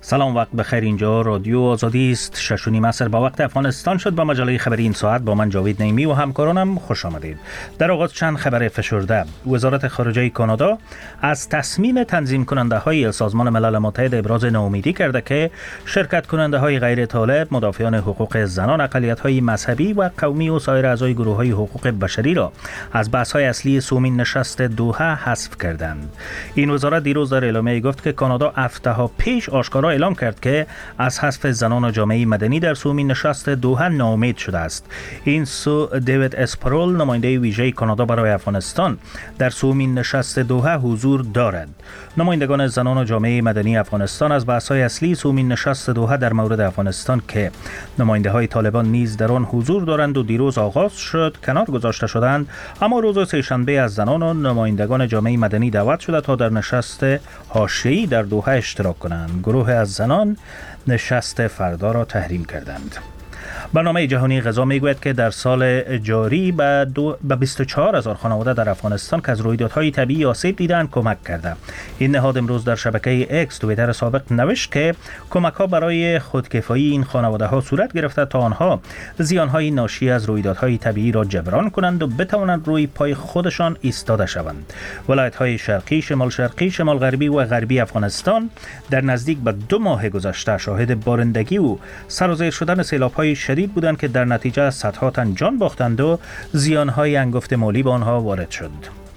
سلام، وقت بخیر. اینجا رادیو آزادی است. 6:30 عصر با وقت افغانستان شد. با مجله خبری این ساعت با من جاوید نعیمی و همکارانم خوش آمدید. در آغاز چند خبر فشرده. وزارت خارجه کانادا از تصمیم تنظیم کننده های سازمان ملل متحد ابراز ناامیدی کرده که شرکت کننده های غیر طالب، مدافعان حقوق زنان، اقلیت های مذهبی و قومی و سایر اعضای گروه های حقوق بشری را از بحث های اصلی سومین نشست دوحه حذف کردند. این وزارت دیروز در اعلامیه گفت که کانادا هفته‌ها پیش آشکارا اعلام کرد که از حذف زنان و جامعه مدنی در سومین نشست دوحه ناامید شده است. این سو دیوید اسپرول، نماینده ویژه کانادا برای افغانستان، در سومین نشست دوحه حضور دارد. نمایندگان زنان و جامعه مدنی افغانستان از بحث‌های اصلی سومین نشست دوحه در مورد افغانستان که نماینده‌های طالبان نیز در آن حضور دارند و دیروز آغاز شد کنار گذاشته شدند، اما روز سه‌شنبه از زنان و نمایندگان جامعه مدنی دعوت شده تا در نشست حاشیه‌ای در دوحه اشتراک کنند. گروه از زنان نشست فردا را تحریم کردند. برنامه جهانی غذا میگوید که در سال جاری به 24,000 خانواده در افغانستان که از رویدادهای طبیعی آسیب دیدند کمک کرده. این نهاد امروز در شبکه اکس توییتر سابق نوشت که کمک‌ها برای خودکفایی این خانواده‌ها صورت گرفته تا آنها زیان‌های ناشی از رویدادهای طبیعی را جبران کنند و بتوانند روی پای خودشان ایستاده شوند. ولایت‌های شرقی، شمال شرقی، شمال غربی و غربی افغانستان در نزدیک به 2 ماه گذشته شاهد بارندگی و سرازیر شدن سیلاب‌های شدید بودند که در نتیجه صدها تن جان باختند و زیان‌های انگفت مالی به آنها وارد شد.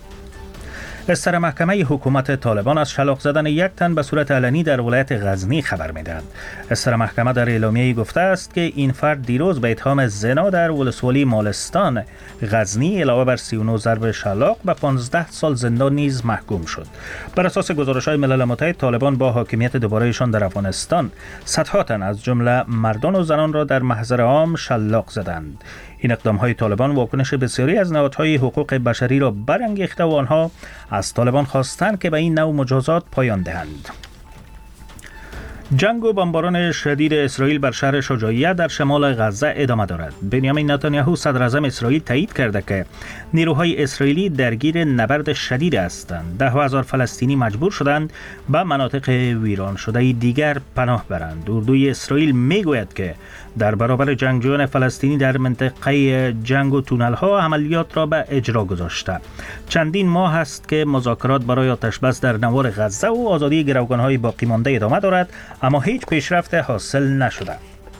استر محکمه حکومت طالبان از شلاق زدن یک تن به صورت علنی در ولایت غزنی خبر می‌دهد. استر محکمه در اعلامیه‌ای گفته است که این فرد دیروز به اتهام زنا در ولسوالی مالستان غزنی علاوه بر 39 ضرب شلاق به 15 سال زندان نیز محکوم شد. بر اساس گزارش‌های ملل متحد، طالبان با حاکمیت دوباره‌شان در افغانستان صدها تن از جمله مردان و زنان را در محضر عام شلاق زدند. این اقدام‌های طالبان واکنش بسیاری از نهادهای حقوق بشری را برانگیخته و آنها از طالبان خواستند که به این نوع مجازات پایان دهند. جنگ و بمباران شدید اسرائیل بر شهر شجاعیه در شمال غزه ادامه دارد. بنیامین نتانیاهو صدر اعظم اسرائیل تایید کرده که نیروهای اسرائیلی درگیر نبرد شدید هستند. 10,000 فلسطینی مجبور شدند به مناطق ویران شده دیگر پناه برند. اردوی اسرائیل میگوید که در برابر جنگجویان فلسطینی در منطقه جنگ و تونل ها عملیات را به اجرا گذاشته. چندین ماه است که مذاکرات برای آتشبس در نوار غزه و آزادی گروگان های باقی مانده ادامه دارد، اما هیچ پیشرفت حاصل نشده.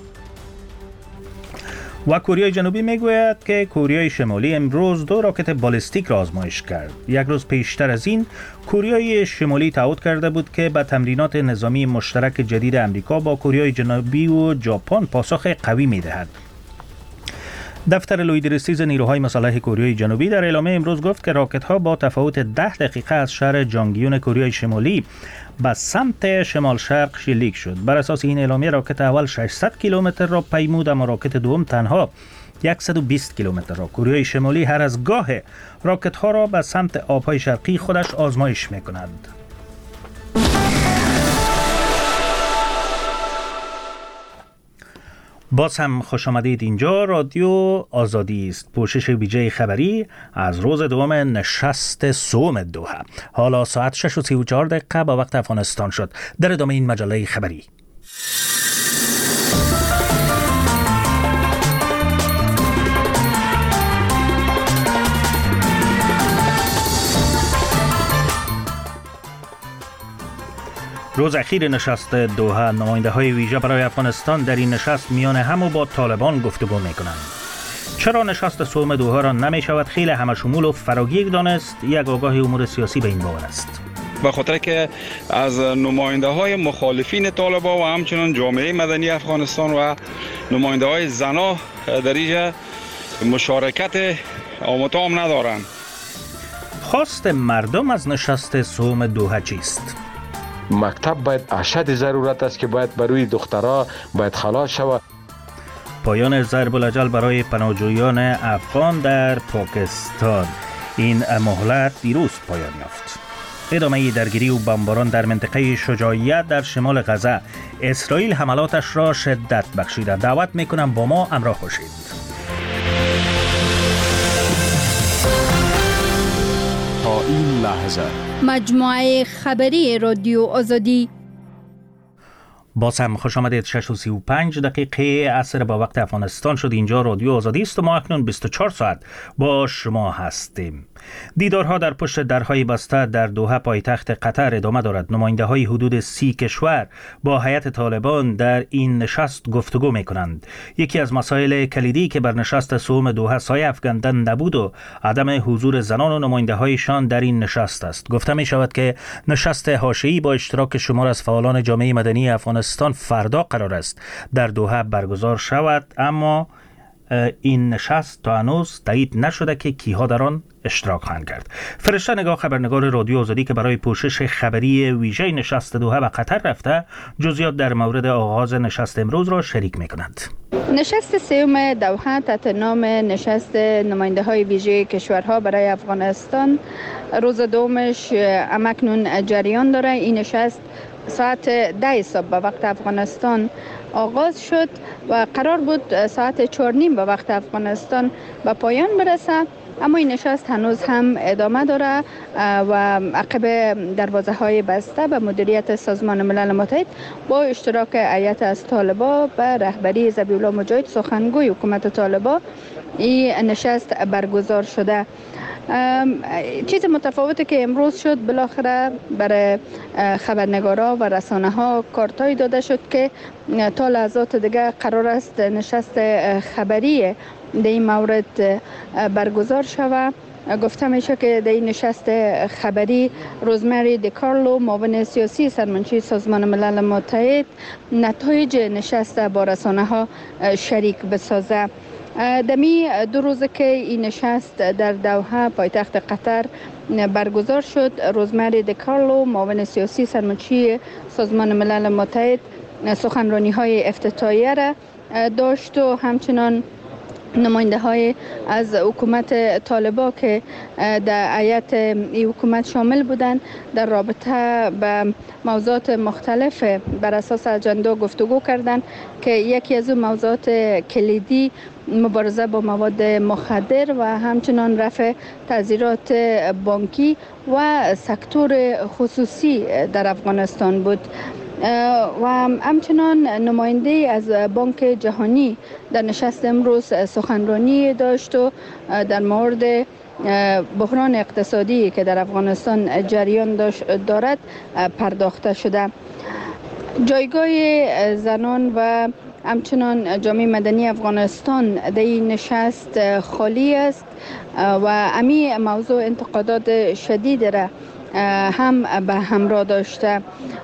و کره جنوبی میگوید که کره شمالی امروز 2 راکت بالستیک را آزمایش کرد. یک روز پیشتر از این کره شمالی تعهد کرده بود که به تمرینات نظامی مشترک جدید امریکا با کره جنوبی و ژاپن پاسخ قوی میدهد. دفتر لویدرسیز نیروهای مسلح کره جنوبی در اعلامیه امروز گفت که راکت‌ها با تفاوت 10 دقیقه از شهر جانگیون کره شمالی به سمت شمال شرق شلیک شد. بر اساس این اعلامیه راکت اول 600 کیلومتر را پیمود، اما راکت دوم تنها 120 کیلومتر را. کره شمالی هر از گاه راکت‌ها را به سمت آب‌های شرقی خودش آزمایش می‌کند. باز هم خوش آمدید. اینجا رادیو آزادی است. پوشش ویژه خبری از روز دوم نشست سوم دوحه. حالا ساعت 6:34 با وقت افغانستان شد. در ادامه این مجله خبری. روز اخیر نشست دوحه، نماینده‌های ویژه برای افغانستان در این نشست میان هم و با طالبان گفتگو می‌کنند. چرا نشست سوم دوحه را نمی‌شود خیلی همشمول و فراگیر دانست؟ یک آگاه امور سیاسی به این باور است. به خاطر که از نماینده‌های مخالفین طالبان و همچنین جامعه مدنی افغانستان و نماینده‌های زنا در اینجا مشارکت آمتام ندارند. خواست مردم از نشست سوم دوحه چیست؟ مکتب باید اشد ضرورت است که باید بروی دخترها باید خلاص شود. پایان ضرب الاجل برای پناهجویان افغان در پاکستان. این مهلت دیروز پایان یافت. ادامه درگیری و بمباران در منطقه شجاعیه در شمال غزه. اسرائیل حملاتش را شدت بخشیده. دعوت میکنم با ما همراه باشید. تا این لحظه مجموعه خبری رادیو آزادی. باز هم خوش آمدید. 6:35 عصر با وقت افغانستان شد. اینجا رادیو آزادی است و ما اکنون 24 ساعت با شما هستیم. دیدارها در پشت درهای بسته در دوحه پایتخت قطر ادامه دارد. نماینده های حدود 30 کشور با هیئت طالبان در این نشست گفتگو می کنند. یکی از مسائل کلیدی که بر نشست سوم دوحه سایه افکندن نبود و عدم حضور زنان و نماینده هایشان در این نشست است. گفته می شود که نشست حاشیه‌ای با اشتراک شمار از فعالان جامعه مدنی افغانستان فردا قرار است در دوحه برگزار شود، اما این نشست تا هنوز تایید نشده که کیها در آن اشتراک خواهند کرد. فرشته نگاه، خبرنگار رادیو آزادی که برای پوشش خبری ویژه نشست دوحه به قطر رفته، جزئیات در مورد آغاز نشست امروز را شریک می‌کنند. نشست سوم دوحه تحت نام نشست نماینده های ویژه کشورها برای افغانستان روز دومش همکنون جریان داره. این نشست ساعت 10 صبح به وقت افغانستان آغاز شد و قرار بود ساعت 4:30 به وقت افغانستان به پایان برسه، اما این نشست هنوز هم ادامه داره و عقب دروازه های بسته به مدیریت سازمان ملل متحد با اشتراک هیئت از طالبا به رهبری ذبیحالله مجاهد سخنگوی حکومت طالبا این نشست برگزار شده. چیز متفاوتی که امروز شد، بالاخره برای خبرنگارا و رسانه ها کارتایی داده شد که تا لحظات دیگه قرار است نشست خبری در این مورد برگزار شود. گفته میشه که در این نشست خبری روزمری دیکارلو، معاون سیاسی سرمنشی سازمان ملل متحد، نتایج نشست با رسانه ها شریک بسازه. دمی 2 روزه که این نشست در دوحه پایتخت قطر برگزار شد، روزمری دیکارلو، معاون سیاسی سرمنشی سازمان ملل متحد، سخنرانی های افتتاحیه را داشت و همچنان نماینده های از حکومت طالبا که در هیئت حکومت شامل بودند در رابطه به موضوعات مختلف بر اساس اجندا گفتگو کردند که یکی از اون موضوعات کلیدی مبارزه با مواد مخدر و همچنان رفع تعزیرات بانکی و سکتور خصوصی در افغانستان بود. و همچنان نماینده از بانک جهانی در نشست امروز سخنرانی داشت و در مورد بحران اقتصادی که در افغانستان جریان دارد پرداخته شده. جایگاه زنان و همچنان جامعه مدنی افغانستان در این نشست خالی است و همین موضوع انتقادات شدید را هم به همراه داشته.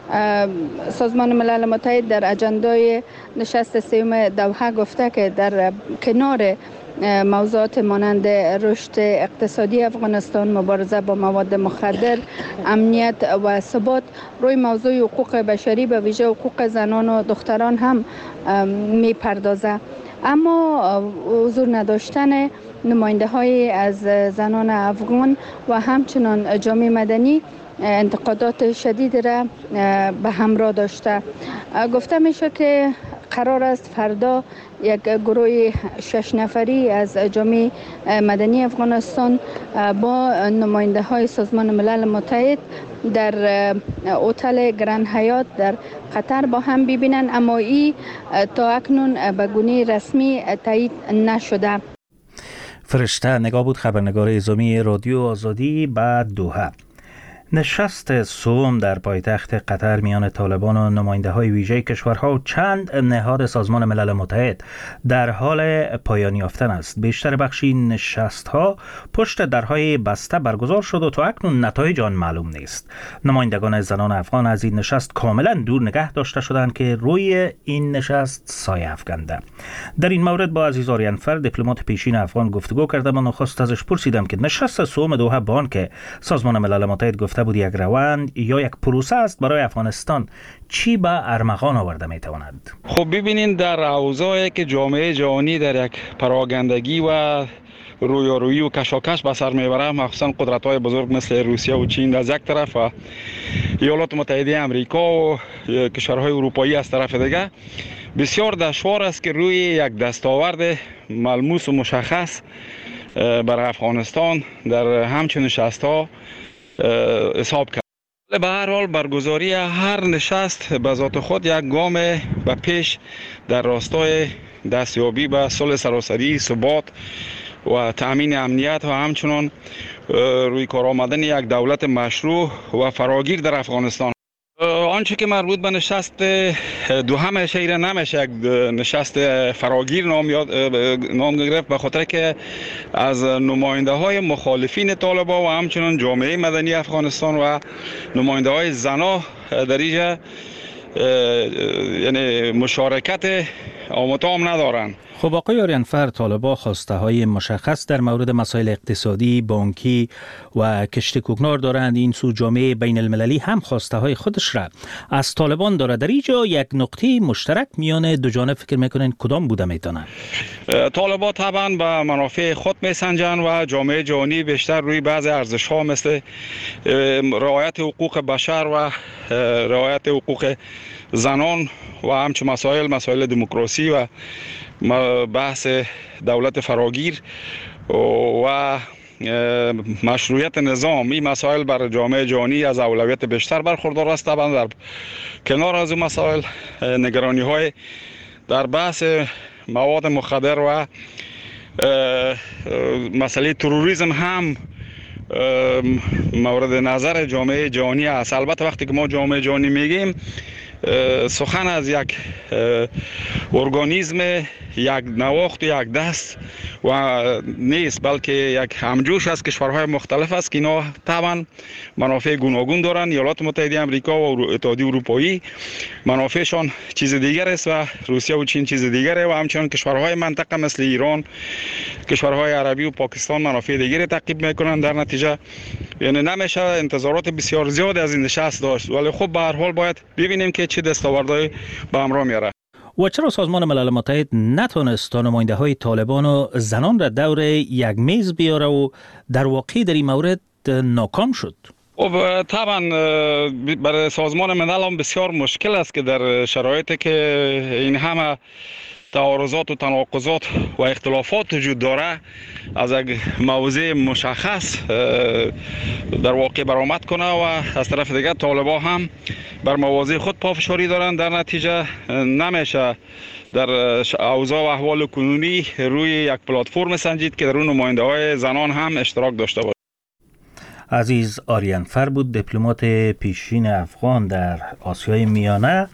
سازمان ملل متحد در اجندای نشست سوم دوحه گفته که در کنار موضوعات مانند رشد اقتصادی افغانستان، مبارزه با مواد مخدر، امنیت و ثبات، روی موضوع حقوق بشری به ویژه حقوق زنان و دختران هم میپردازه. اما حضور نداشتن نماینده های از زنان افغان و همچنان جامعه مدنی انتقادات شدید را به همراه داشته. گفته میشه که قرار است فردا یک گروه 6 نفری از جامعه مدنی افغانستان با نماینده های سازمان ملل متحد در هتل گرند حیات در قطر با هم ببینند، اما این تا اکنون به گونه رسمی تایید نشده. فرشته نگاه بود، خبرنگار اعزامی رادیو آزادی بعد دوحه. نشست سوم در پایتخت قطر میان طالبان و نماینده های ویژه کشورها و چند نهاد سازمان ملل متحد در حال پایان یافتن است. بیشتر بخشی نشست ها پشت درهای بسته برگزار شد و تا اکنون نتایج آن معلوم نیست. نمایندگان زنان افغان از این نشست کاملا دور نگه داشته شدند که روی این نشست سایه افکنده. در این مورد با عزیز آریانفر، دیپلمات پیشین افغان، گفتگو کردم و نخست ازش پرسیدم که نشست سوم دوحه با آنکه سازمان ملل متحد گفته بود یک روند یا یک پروسه است برای افغانستان، چی به ارمغان آورده میتواند؟ خب ببینین، در اوضاعی که جامعه جهانی در یک پراگندگی و رویارویی و کشاکش به سر میبره، مخصوصا قدرت‌های بزرگ مثل روسیه و چین از یک طرف و ایالات متحده آمریکا و کشورهای اروپایی از طرف دیگه، بسیار دشوار است که روی یک دستاورد ملموس و مشخص برای افغانستان در همچین نشست‌ها حساب کرد. به هر حال برگزاری هر نشست به ذات خود یک گام به پیش در راستای دستیابی به صلح سراسری، ثبات و تأمین امنیت و همچنان روی کار آمدن یک دولت مشروع و فراگیر در افغانستان. آنچه که مربوط به نشست دوم شهر نمیشه یک نشست فراگیر نام گرفت، به خاطر که از نماینده های مخالفین طالبان و همچنان جامعه مدنی افغانستان و نماینده های زنا در اینجا یعنی مشارکت آمتام ندارند. خب آقای آریانفر، طالبان خواسته های مشخص در مورد مسائل اقتصادی، بانکی و کشت کوکنار دارند. این سو جامعه بین المللی هم خواسته های خودش را از طالبان داره. در اینجا یک نقطه مشترک میان دو جانب فکر میکنین کدام بوده میتونه؟ طالبان طبعا به منافع خود میسنجن و جامعه جهانی بیشتر روی بعضی ارزش ها مثل رعایت حقوق بشر و رعایت حقوق زنان و همچنین مسائل دموکراسی و بحث دولت فراگیر و مشروعیت نظام، این مسائل بر جامعه جهانی از اولویت بیشتر برخوردار است. طبعا در کنار از این مسائل نگرانی های در بحث مواد مخدر و مسئله تروریسم هم مورد نظر جامعه جهانی است. البته وقتی که ما جامعه جهانی میگیم سخن از یک ارگانیسم، یک نواخت، یک دست و نیست، بلکه یک همجوش از کشورهای مختلف است که اینا طبعا منافع گوناگون دارند. ایالات متحده آمریکا و اتحادیه اروپایی منافعشان چیز دیگر است و روسیه و چین چیز دیگره و همچنان کشورهای منطقه مثل ایران، کشورهای عربی و پاکستان منافع دیگری تعقیب میکنند. در نتیجه یعنی نمیشه انتظارات بسیار زیاد از این نشست داشت، ولی خب به هر حال باید ببینیم که چه دستاوردهایی به همراه میاره. و چرا سازمان ملل متحد نتونست تا نماینده های طالبان و زنان را دور یک میز بیاره و در واقع در این مورد ناکام شد؟ خب طبعا برای سازمان ملل هم بسیار مشکل است که در شرایطی که این همه تعارضات و تناقضات و اختلافات وجود داره از یک موضوع مشخص در واقع برآمد کنه و از طرف دیگر طالبان هم بر مواضع خود پافشاری دارند. در نتیجه نمیشه در اوضاع و احوال کنونی روی یک پلتفرم سنجید که در اون نماینده های زنان هم اشتراک داشته باشه. عزیز آریانفر بود، دیپلمات پیشین افغان در آسیای میانه.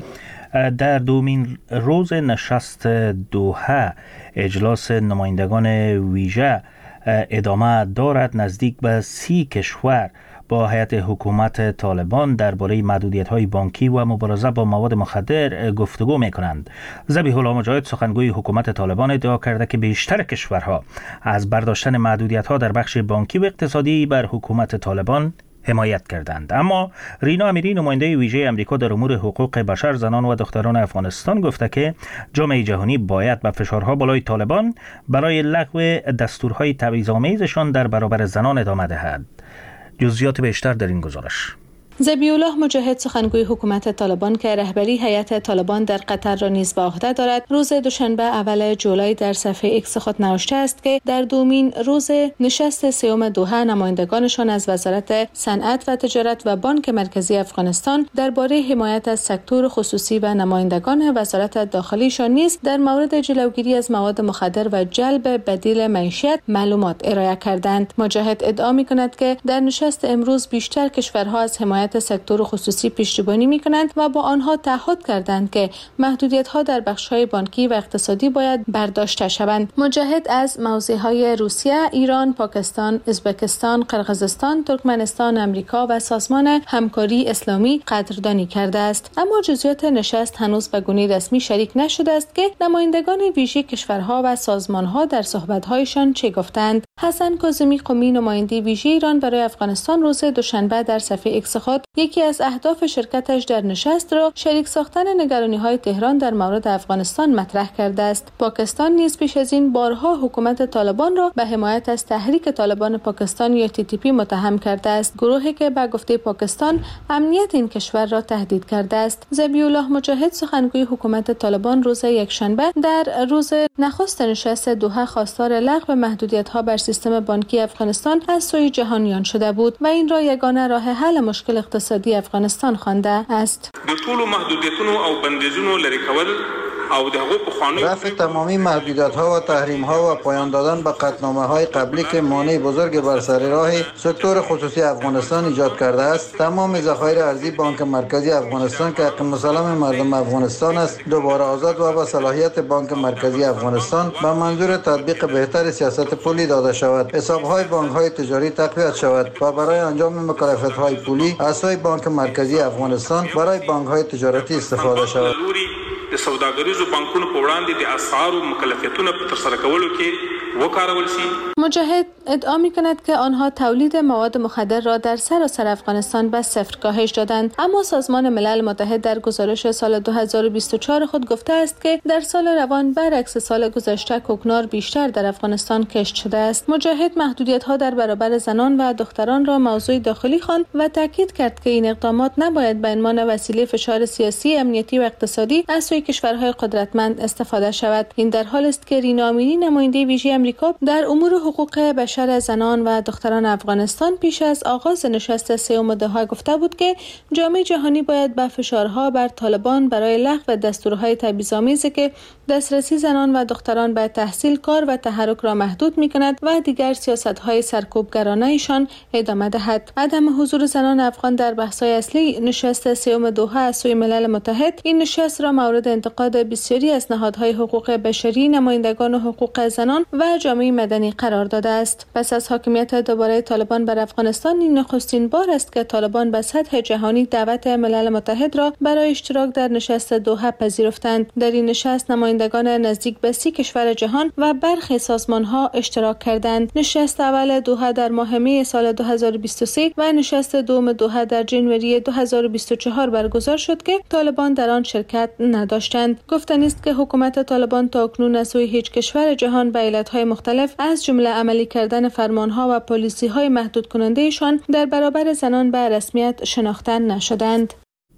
در دومین روز نشست دوحه اجلاس نمایندگان ویژه ادامه دارد. نزدیک به 30 کشور با هیئت حکومت طالبان درباره محدودیت‌های بانکی و مبارزه با مواد مخدر گفتگو می‌کنند. ذبیح الله مجاهد سخنگوی حکومت طالبان ادعا کرده که بیشتر کشورها از برداشتن محدودیت‌ها در بخش بانکی و اقتصادی بر حکومت طالبان حمایت کردند. اما رینا امیری نماینده ویژه آمریکا در امور حقوق بشر، زنان و دختران افغانستان گفته که جامعه جهانی باید به فشارها بالای طالبان برای لغو دستورهای تبعیض‌آمیزشان در برابر زنان ادامه دهد. جزئیات بیشتر در این گزارش. ذبیح الله مجاهد سخنگوی حکومت طالبان که رهبری هیئت طالبان در قطر را نیز به عهده دارد، روز دوشنبه اول جولای در صفحه ایکس خود نوشته است که در دومین روز نشست سوم دوحه نمایندگانشان از وزارت صنعت و تجارت و بانک مرکزی افغانستان درباره حمایت از سکتور خصوصی و نمایندگان وزارت داخلیشان نیز در مورد جلوگیری از مواد مخدر و جلب بدیل معیشت معلومات ارائه کردند. مجاهد ادعا می‌کند که در نشست امروز بیشتر کشورها از حمایت سکتور خصوصی پشتیبانی می‌کنند و با آنها تعهد کردند که محدودیت‌ها در بخش‌های بانکی و اقتصادی باید برداشته شوند. مجاهد از موضع‌های روسیه، ایران، پاکستان، ازبکستان، قرقیزستان، ترکمنستان، آمریکا و سازمان همکاری اسلامی قدردانی کرده است. اما جزئیات نشست هنوز به گونه رسمی شریک نشده است که نمایندگان ویژه کشورها و سازمان‌ها در صحبت‌هایشان چه گفتند. حسن کاظمی قمی نماینده ویژه ایران برای افغانستان روز دوشنبه در صفحه ایکس خود یکی از اهداف شرکتش در نشست را شریک ساختن نگرانی‌های تهران در مورد افغانستان مطرح کرده است. پاکستان نیز پیش از این بارها حکومت طالبان را به حمایت از تحریک طالبان پاکستان یا TTP متهم کرده است، گروهی که به گفته پاکستان امنیت این کشور را تهدید کرده است. ذبیح الله مجاهد سخنگوی حکومت طالبان روز یکشنبه در روز نخست نشست دوحه خواستار لغو محدودیت‌ها بر سیستم بانکی افغانستان از سوی جهانیان شده بود و این را یگانه راه حل مشکل اقتصادی افغانستان خوانده است. رفع تمامی محدودیت‌ها و تحریم‌ها و پایان دادن به قطعنامه‌های قبلی که مانع بزرگ بر سر راه سکتور خصوصی افغانستان ایجاد کرده است، تمام ذخایر ارزی بانک مرکزی افغانستان که حق مسلم مردم افغانستان است دوباره آزاد و به صلاحیت بانک مرکزی افغانستان به منظور تطبیق بهتر سیاست پولی داده شود. حساب‌های بانک‌های تجاری تقویت شود و برای انجام مکالمه‌های پولی از سوی بانک مرکزی افغانستان برای بانک‌های تجارتی استفاده شود. د سوداګریزو بانکونو په وړاندې د اسعارو مکلفیتونو په ترسره کولو کې وکارول شي. مجاهد ادعا می‌کند که آنها تولید مواد مخدر را در سراسر افغانستان به صفر کاهش دادند، اما سازمان ملل متحد در گزارش سال 2024 خود گفته است که در سال روان برعکس سال گذشته کوکنار بیشتر در افغانستان کشت شده است. مجاهد محدودیت‌ها در برابر زنان و دختران را موضوع داخلی خواند و تاکید کرد که این اقدامات نباید به عنوان وسیله فشار سیاسی، امنیتی و اقتصادی از سوی کشورهای قدرتمند استفاده شود. این در حالی است که رینا امینی نماینده ویژه آمریکا در امور حقوق بشر زنان و دختران افغانستان پیش از آغاز نشست سوم دوحه گفته بود که جامعه جهانی باید با فشارها بر طالبان برای لغو دستورهای تبعیض‌آمیزی که دسترسی زنان و دختران به تحصیل، کار و تحرک را محدود می‌کند و دیگر سیاست‌های سرکوبگرانه ایشان ادامه دهد. عدم حضور زنان افغان در بحث‌های اصلی نشست سوم دوحه از سوی ملل متحد این نشست را مورد انتقاد بسیاری از نهادهای حقوق بشری، نمایندگان حقوق زنان و جامعه مدنی قرار داده است. پس از حاکمیت دوباره طالبان بر افغانستان این نخستین بار است که طالبان به سطح جهانی دعوت ملل متحد را برای اشتراک در نشست دوحه پذیرفتند. در این نشست نمایندگان نزدیک به 30 کشور جهان و برخی سازمان‌ها اشتراک کردند. نشست اول دوحه در ماه می سال 2023 و نشست دوم دوحه در ژانویه 2024 برگزار شد که طالبان در آن شرکت نداشتند. گفتنی است که حکومت طالبان تاکنون از سوی هیچ کشور جهان به علتهای مختلف از جمله عملی کردن فرمانها و پالیسی‌های محدود کنندهشان در برابر زنان به رسمیت شناخته نشدند.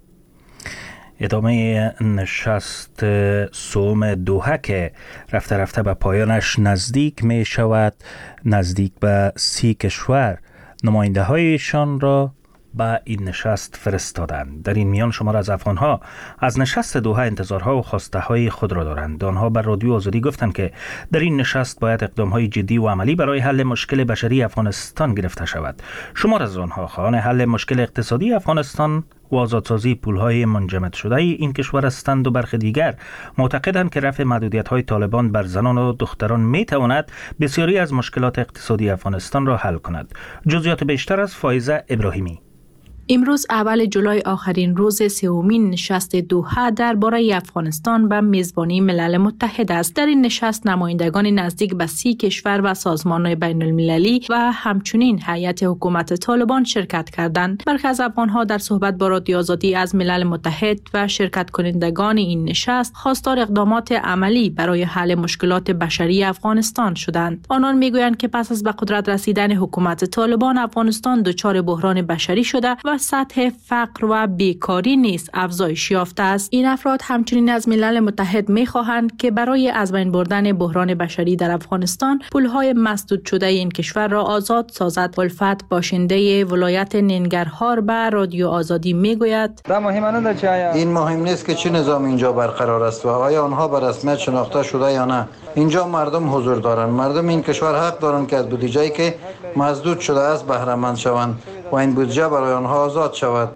ادامه نشست سوم دوحه که رفته رفته به پایانش نزدیک می شود، نزدیک به 30 کشور نماینده هایشان را به این نشست فرستادند. در این میان شمار از افغانها از نشست دوحه انتظارها و خواسته های خود را دارند. آنها بر رادیو آزادی گفتند که در این نشست باید اقدام‌های جدی و عملی برای حل مشکل بشری افغانستان گرفته شود. شمار از آنها خواهان حل مشکل اقتصادی افغانستان و آزادسازی پولهای منجمد شده این کشور هستند و برخی دیگر معتقدند که رفع محدودیت‌های طالبان بر زنان و دختران می‌تواند بسیاری از مشکلات اقتصادی افغانستان را حل کند. جزئیات بیشتر از فائزه ابراهیمی. امروز اول جولای آخرین روز سومین نشست دوحه درباره افغانستان به میزبانی ملل متحد است. در این نشست نمایندگان نزدیک به 30 کشور و سازمان‌های بین المللی و همچنین هیئت حکومت طالبان شرکت کردند. برخی از افغان‌ها در صحبت با رادیو آزادی از ملل متحد و شرکت کنندگان این نشست خواستار اقدامات عملی برای حل مشکلات بشری افغانستان شدند. آنان میگویند که پس از به قدرت رسیدن حکومت طالبان افغانستان دچار بحران بشری شده و سطح فقر و بیکاری نیز افزایش یافته است. این افراد همچنین از ملل متحد می‌خواهند که برای از بین بردن بحران بشری در افغانستان پولهای مسدود شده این کشور را آزاد سازد. الفت باشنده ولایت ننگرهار به رادیو آزادی میگوید این مهم نیست که چه نظام اینجا برقرار است و آیا آنها به رسمیت شناخته شده یا نه. اینجا مردم حضور دارند. مردم این کشور حق دارند که از بودجه‌ای که مسدود شده است بهره مند شوند و این بودجه برای آنها آزاد شود.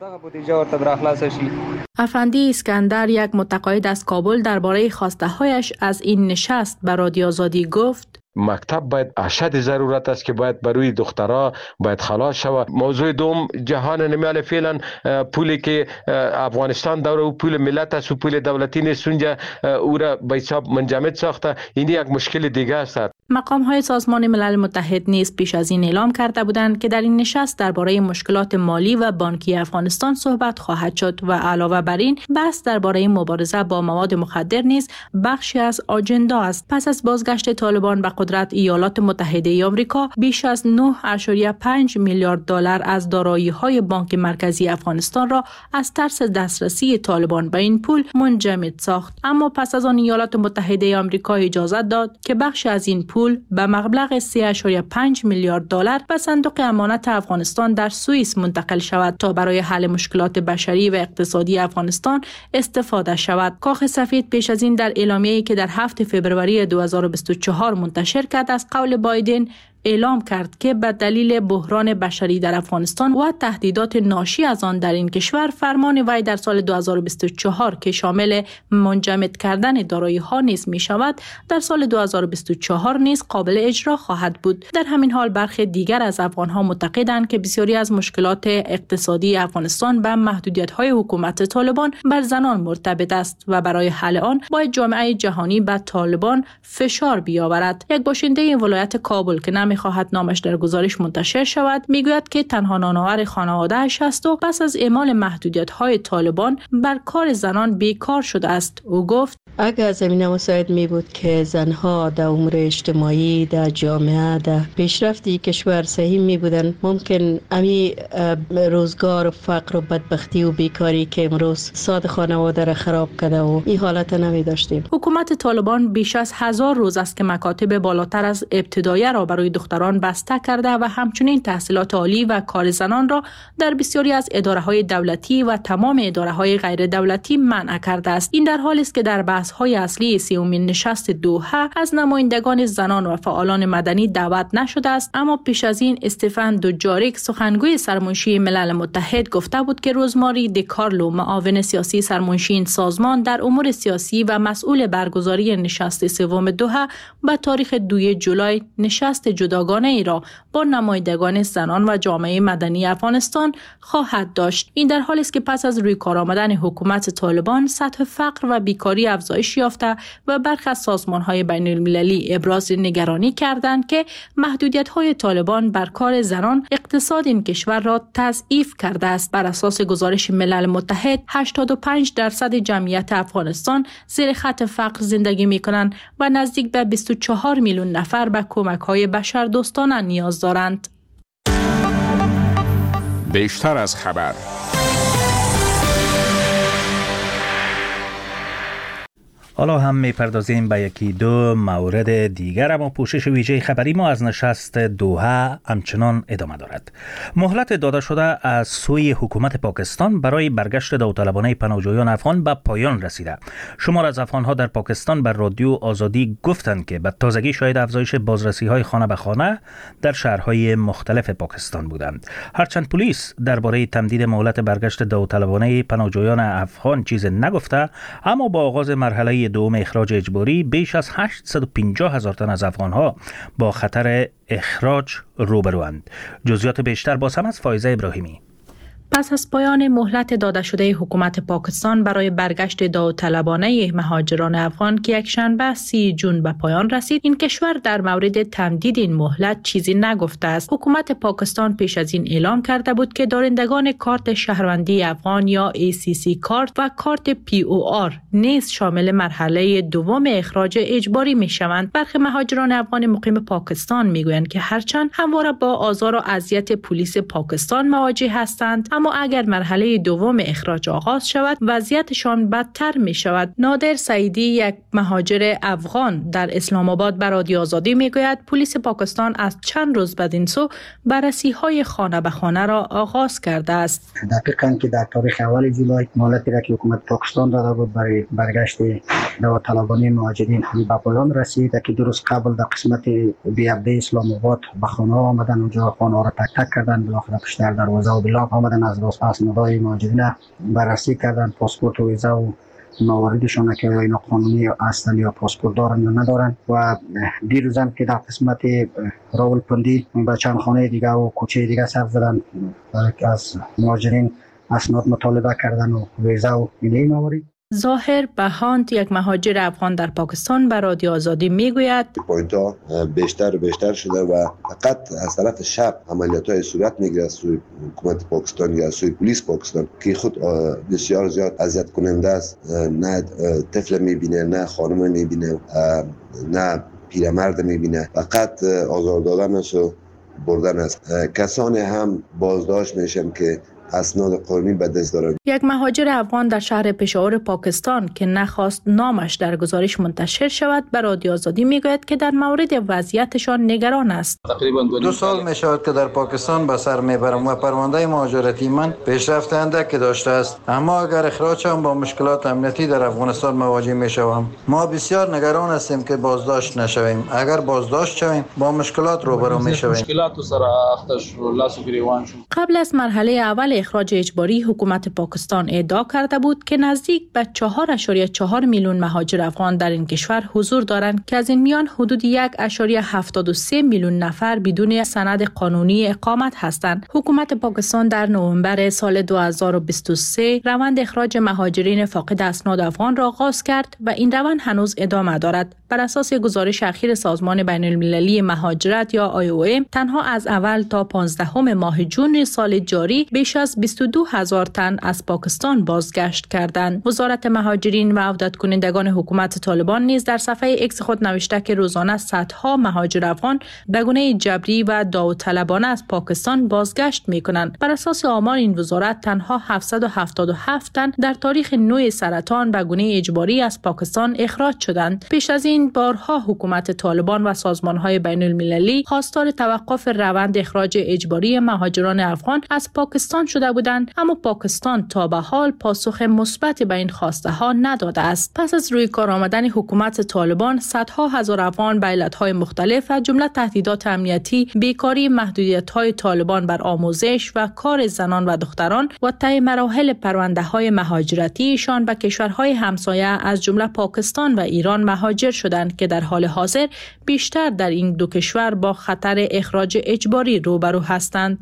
افندی اسکندر، یک متقاعد از کابل، درباره خواسته‌هایش از این نشست به رادیو آزادی گفت: مکتب باید اشد ضرورت است که باید بروی دخترها باید خلاص شود. موضوع دوم جهان نمیال فعلا پولی که افغانستان داره و پول ملت است و پول دولتی نیست اونجا او را به حساب منجمد ساخته. این یک مشکل دیگه است. مقام‌های سازمان ملل متحد نیز پیش از این اعلام کرده بودند که در این نشست درباره مشکلات مالی و بانکی افغانستان صحبت خواهد شد و علاوه بر این بحث درباره مبارزه با مواد مخدر نیز بخشی از آجندا است. پس از بازگشت طالبان به قدرت ایالات متحده آمریکا بیش از 9.5 میلیارد دلار از دارایی‌های بانک مرکزی افغانستان را از ترس دسترسی طالبان به این پول منجمد ساخت. اما پس از آن ایالات متحده آمریکا اجازه داد که بخش از این پول به مبلغ 3.5 میلیارد دلار به صندوق امانت افغانستان در سوئیس منتقل شود تا برای حل مشکلات بشری و اقتصادی افغانستان استفاده شود. کاخ سفید پیش از این در اعلامیه‌ای که در 7 فوریه 2024 منتشر کرد از قول بایدن اعلام کرد که به دلیل بحران بشری در افغانستان و تهدیدات ناشی از آن در این کشور، فرمان وی در سال 2024 که شامل منجمد کردن دارایی‌ها نیز می شود، در سال 2024 نیز قابل اجرا خواهد بود. در همین حال برخی دیگر از افغان‌ها معتقدند که بسیاری از مشکلات اقتصادی افغانستان به محدودیت‌های حکومت طالبان بر زنان مرتبط است و برای حل آن باید جامعه جهانی به طالبان فشار بیاورد. یک باشنده ولایت کابل که می‌خواهد نامش در گزارش منتشر شود میگوید که تنها نانآور خانواده‌اش است و پس از اعمال محدودیت‌های طالبان بر کار زنان بیکار شده است. او گفت اگر زمینه مساعد می بود که زنها در امور اجتماعی، در جامعه، در پیشرفتی کشور صحیح می بودن، ممکن امی روزگار و فقر و بدبختی و بیکاری که امروز ساد خانواده را خراب کرده و این حالت نمی داشتیم. حکومت طالبان بیش از 1000 روز است که مکاتب بالاتر از ابتدایی را برای دختران بسته کرده و همچنین تحصیلات عالی و کار زنان را در بسیاری از اداره‌های دولتی و تمام اداره‌های غیر دولتی منع کرده است. این در حالی است که در بحث‌های اصلی سومین نشست دوحه از نمایندگان زنان و فعالان مدنی دعوت نشده است، اما پیش از این استفان دوجاریک سخنگوی سرمنشی ملل متحد گفته بود که روزماری دیکارلو معاون سیاسی سرمنشی این سازمان در امور سیاسی و مسئول برگزاری نشست سوم دوحه به تاریخ 2 جولای نشست جداگانه ای را با نمایندگان زنان و جامعه مدنی افغانستان خواهد داشت. این در حالی است که پس از روی کار آمدن حکومت طالبان سطح فقر و بیکاری افزایش یافته و برخی از سازمان‌های بین‌المللی ابراز نگرانی کردند که محدودیت‌های طالبان بر کار زنان اقتصاد این کشور را تضعیف کرده است. بر اساس گزارش ملل متحد 85% جمعیت افغانستان زیر خط فقر زندگی می‌کنند و نزدیک به 24 میلیون نفر به کمک‌های بشردوستانه نیاز دارند. بیشتر از خبر. حالا هم میپردازیم به یکی دو مورد دیگر، اما پوشش ویژه خبری ما از نشست دوحه همچنان ادامه دارد. مهلت داده شده از سوی حکومت پاکستان برای برگشت داوطلبانه پناهجویان افغان به پایان رسیده. شمار از افغانها در پاکستان بر رادیو آزادی گفتند که به تازگی شاهد افزایش بازرسی‌های خانه به خانه در شهرهای مختلف پاکستان بودند. هرچند پلیس درباره تمدید مهلت برگشت داوطلبانه پناهجویان افغان چیز نگفته، اما با آغاز مرحله دوم اخراج اجباری بیش از 850,000 تن از افغانها با خطر اخراج روبروند. جزئیات بیشتر باز هم از فایزه ابراهیمی. پس از پایان مهلت داده شده حکومت پاکستان برای برگشت داوطلبانه مهاجران افغان که یکشنبه 30 جون به پایان رسید، این کشور در مورد تمدید این مهلت چیزی نگفته است. حکومت پاکستان پیش از این اعلام کرده بود که دارندگان کارت شهروندی افغان یا ACC کارت و کارت POR نیز شامل مرحله دوم اخراج اجباری می شوند. برخی مهاجران افغان مقیم پاکستان می گویند که هرچند همواره با آزار و اذیت پلیس پاکستان مواجه هستند، اما اگر مرحله دوم اخراج آغاز شود وضعیتشان بدتر می شود. نادر سعیدی، یک مهاجر افغان در اسلام آباد، به رادیو آزادی می گوید پلیس پاکستان از چند روز بعد این سو بررسی های خانه به خانه را آغاز کرده است. دقیقاً که در تاریخ اول جولای مهلتی را که حکومت پاکستان داده بود برای برگشت داوطلبانه مهاجرین به پایان رسید که دو روز قبل در قسمت بیابده اسلام آباد به خانه آمدن، اونجا خانه را تک تک کردن، بالاخره پشت دروازه و بلاک آمدن، از اسنادهای مهاجرین بررسی کردن، پاسپورت و ویزا و مواردشان که اینا قانونی اصلی یا پاسپورت دارن یا ندارن. و دیروز هم که در قسمت راولپندی به چند خانه دیگه و کوچه دیگه سر زدن، از مهاجرین اسناد مطالبه کردن و ویزا و این موارد. ظاهر بهانت، یک مهاجر افغان در پاکستان، به رادیو آزادی میگوید پوینت‌ها بیشتر و بیشتر شده و فقط از طرف شب عملیات‌های صورت میگیره از سوی حکومت پاکستان یا از سوی پلیس پاکستان که خود بسیار زیاد اذیت کننده است. نه طفل میبینه، نه خانم میبینه، نه پیرمرد میبینه، فقط آزار دادن است و بردن است. کسانی هم بازداشت میشن که اسناد قانونی به دست دارند. یک مهاجر افغان در شهر پشاور پاکستان که نخواست نامش در گزارش منتشر شود به رادیو آزادی میگوید که در مورد وضعیتشان نگران است. تقریبا 2 سال می شود که در پاکستان به سر میبرم و پرونده مهاجرتی من پیشرفت اندکی داشته است، اما اگر اخراج شوم با مشکلات امنیتی در افغانستان مواجه می شوم. ما بسیار نگران هستیم که بازداشت نشویم. اگر بازداشت شویم با مشکلات روبرو می شویم. قبل از مرحله اول اخراج اجباری حکومت پاکستان ادعا کرده بود که نزدیک به 4.4 میلیون مهاجر افغان در این کشور حضور دارند که از این میان حدود 1.73 میلیون نفر بدون سند قانونی اقامت هستند. حکومت پاکستان در نوامبر سال 2023 روند اخراج مهاجرین فاقد اسناد افغان را آغاز کرد و این روند هنوز ادامه دارد. بر اساس گزارش اخیر سازمان بین المللی مهاجرت یا IOM تنها از اول تا 15 ماه جون سال جاری بیش از 22,000 تن از پاکستان بازگشت کردند. وزارت مهاجرین و عودت کنندگان حکومت طالبان نیز در صفحه ایکس خود نوشته که روزانه صدها مهاجر افغان به گونه جبری و داوطلبانه از پاکستان بازگشت می‌کنند. بر اساس آمار این وزارت تنها 777 تن در تاریخ نوع سرطان به گونه اجباری از پاکستان اخراج شدند. پیش از این بارها حکومت طالبان و سازمان‌های بین المللی خواستار توقف روند اخراج اجباری مهاجران افغان از پاکستان شده بودند، اما پاکستان تا به حال پاسخ مثبت به این خواسته ها نداده است. پس از روی کار آمدن حکومت طالبان، صدها هزار افغان به علتهای مختلف از جمله تهدیدات امنیتی، بیکاری، محدودیت‌های طالبان بر آموزش و کار زنان و دختران و طی مراحل پرونده‌های مهاجرتیشان به کشورهای همسایه از جمله پاکستان و ایران مهاجر شدند که در حال حاضر بیشتر در این دو کشور با خطر اخراج اجباری روبرو هستند.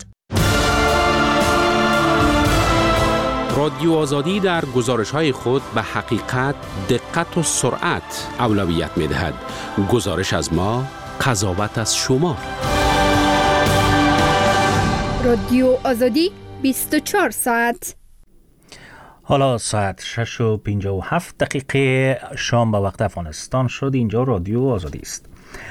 رادیو آزادی در گزارش‌های خود به حقیقت، دقت و سرعت اولویت می‌دهد. گزارش از ما، قضاوت از شما. رادیو آزادی 24 ساعت. حالا ساعت 6:57 شام به وقت افغانستان شد. اینجا رادیو آزادی است.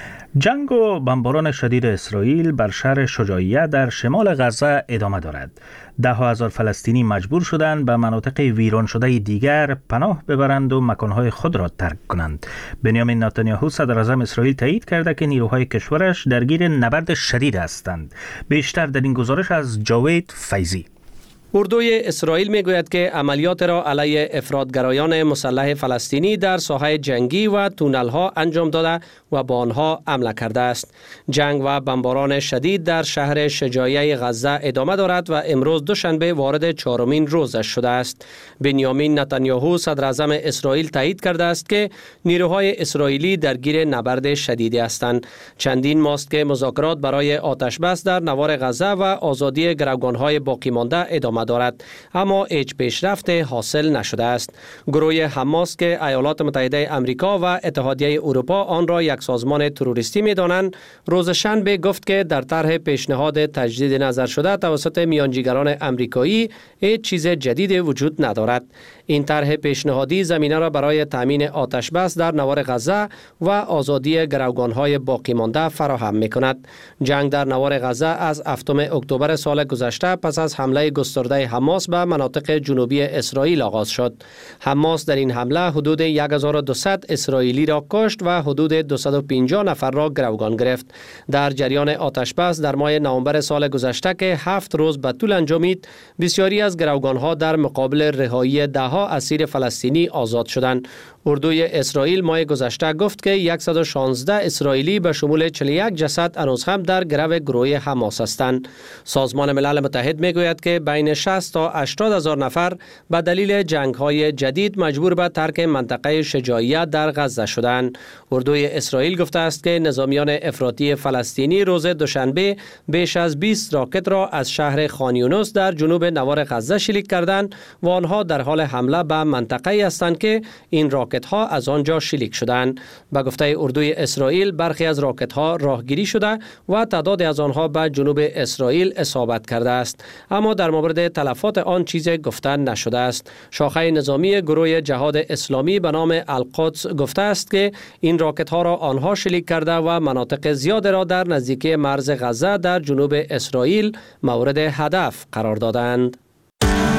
جنگ و بمباران شدید اسرائیل بر شهر شجاعیه در شمال غزه ادامه دارد. 10,000 فلسطینی مجبور شدند به مناطق ویران شده دیگر پناه ببرند و مکانهای خود را ترک کنند. بنیامین نتانیاهو صدر اعظم اسرائیل تایید کرده که نیروهای کشورش درگیر نبرد شدید هستند. بیشتر در این گزارش از جاوید فیضی. اردوی اسرائیل میگوید که عملیات را علیه افراطگرایان مسلح فلسطینی در ساحه جنگی و تونل‌ها انجام داده و با آنها حمله کرده است. جنگ و بمباران شدید در شهر شجاعیه غزه ادامه دارد و امروز دوشنبه وارد 4مین روزش شده است. بنیامین نتانیاهو صدر اعظم اسرائیل تایید کرده است که نیروهای اسرائیلی درگیر نبرد شدیدی هستند. چندین ماست که مذاکرات برای آتش بس در نوار غزه و آزادی گروگان‌های باقی مانده ادامه دارد، اما هیچ پیشرفت حاصل نشده است. گروه حماس که ایالات متحده آمریکا و اتحادیه اروپا آن را یک سازمان تروریستی می‌دانند، روز شنبه گفت که در طرح پیشنهاد تجدید نظر شده توسط میانجیگران آمریکایی هیچ چیز جدید وجود ندارد. این طرح پیشنهادی زمینه را برای تامین آتش بس در نوار غزه و آزادی گروگان‌های باقی مانده فراهم می‌کند. جنگ در نوار غزه از 7 اکتبر سال گذشته پس از حمله گسترده حماس به مناطق جنوبی اسرائیل آغاز شد. حماس در این حمله حدود 1200 اسرائیلی را کشت و حدود 250 نفر را گروگان گرفت. در جریان آتش بس در ماه نوامبر سال گذشته که 7 روز به طول انجامید، بسیاری از گروگان‌ها در مقابل رهایی ده‌ها اسیر فلسطینی آزاد شدند. اردوی اسرائیل ماه گذشته گفت که 116 اسرائیلی به شمول 41 جسد هنوز هم در گرو گروه حماس هستند. سازمان ملل متحد میگوید که بین 60 تا 80 هزار نفر به دلیل جنگ‌های جدید مجبور به ترک منطقه شجاعیه در غزه شدند. اردوی اسرائیل گفته است که نظامیان افراطی فلسطینی روز دوشنبه بیش از 20 راکت را از شهر خان یونس در جنوب نوار غزه شلیک کردند و آنها در حال حمله به منطقه‌ای هستند که این راکت راکت ها از آنجا شلیک شدند. به گفته اردوی اسرائیل برخی از راکت ها راهگیری شده و تعداد از آنها به جنوب اسرائیل اصابت کرده است، اما در مورد تلفات آن چیزی گفته نشده است. شاخه نظامی گروه جهاد اسلامی به نام القدس گفته است که این راکت ها را آنها شلیک کرده و مناطق زیاد را در نزدیکی مرز غزه در جنوب اسرائیل مورد هدف قرار دادند.